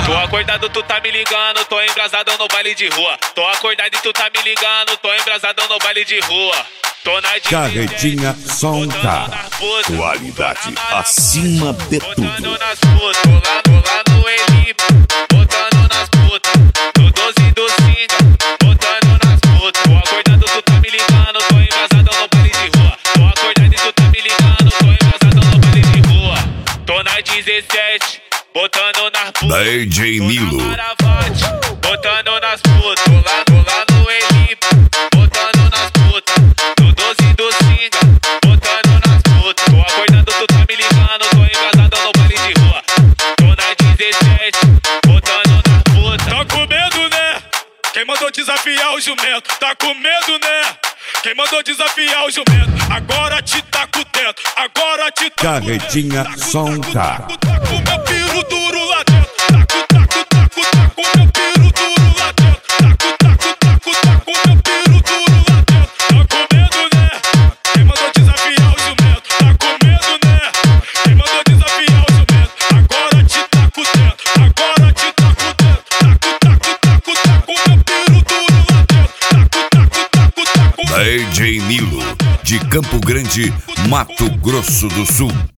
Tô acordado, tu tá me ligando, tô embrasado no baile de rua. Tô acordado e tu tá me ligando, tô embrasado no baile de rua. Tô na Carretinha Sonta. Qualidade acima de tudo. Botando nas putas, tô lá no Elipe. Botando nas putas, no 12 do Singa. Botando nas putas. Tô acordado, tu tá me ligando, tô embrasado no baile de rua. Tô acordado e tu tá me ligando, tô embrasado no baile de rua. Tô na 17, botando nas putas. DJ Nilo. Botando nas putas, tô lá no Elipe. Botando nas putas, no 12 do Singa. Botando nas putas. Tô acordado, tu tá me ligando, tô embrasado no baile de rua. Tô na 17, botando nas putas. Tá com medo, né? Quem mandou desafiar o jumento? Tá com medo, né? Quem mandou desafiar o jumento? Agora te taco dentro, agora te taco dentro. Carretinha Sonta. Taco meu piro duro lá dentro. Taco meu piro duro lá dentro. Taco meu piro duro lá dentro. Tá com medo, né? Quem mandou desafiar o jumento? Tá com medo, né? Quem mandou desafiar o jumento? Agora te taco dentro, agora te taco dentro. Taco meu piro duro lá dentro. DJ Nilo, de Campo Grande, Mato Grosso do Sul.